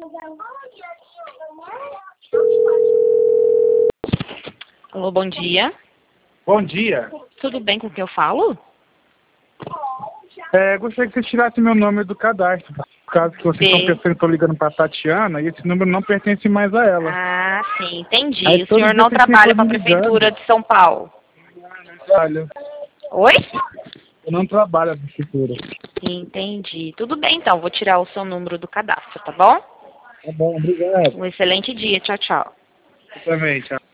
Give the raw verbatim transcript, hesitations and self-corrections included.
Alô, bom dia. Bom dia. Tudo bem com quem eu falo? É, gostaria que você tirasse meu nome do cadastro. Caso que vocês Sim. estão pensando que estou ligando para a Tatiana e esse número não pertence mais a ela. Ah, sim, entendi. Aí O todo senhor dia não vocês trabalha ficam para a me ligando. Prefeitura de São Paulo? Olha, Oi? eu não trabalho na prefeitura. Entendi. Tudo bem, então. Vou tirar o seu número do cadastro, tá bom? Tá bom, obrigado. Um excelente dia. Tchau, tchau. Eu também, tchau.